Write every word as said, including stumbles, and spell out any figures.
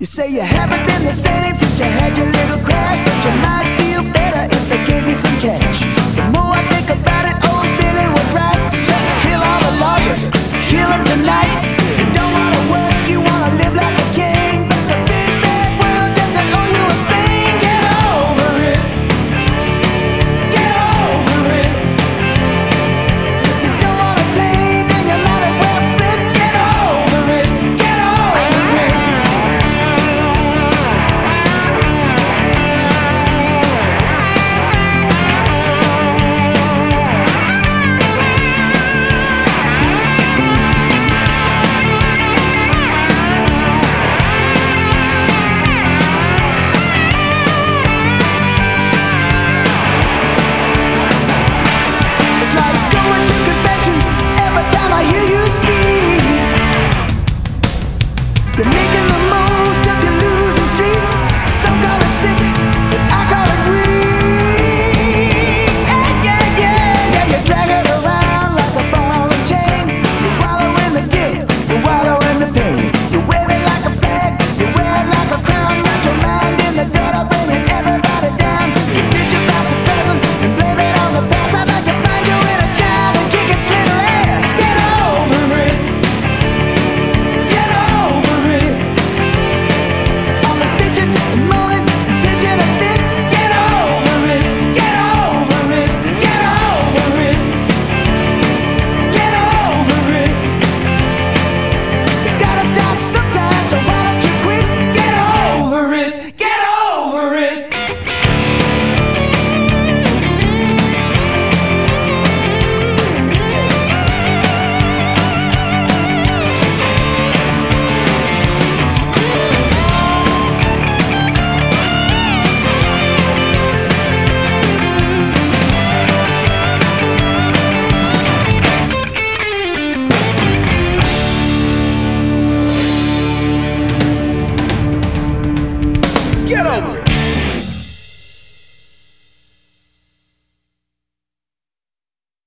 say you haven't been the same since you had your little crash, but you might feel better if they gave you some cash. The more I think about it, old Billy was right. Let's kill all the lawyers, kill them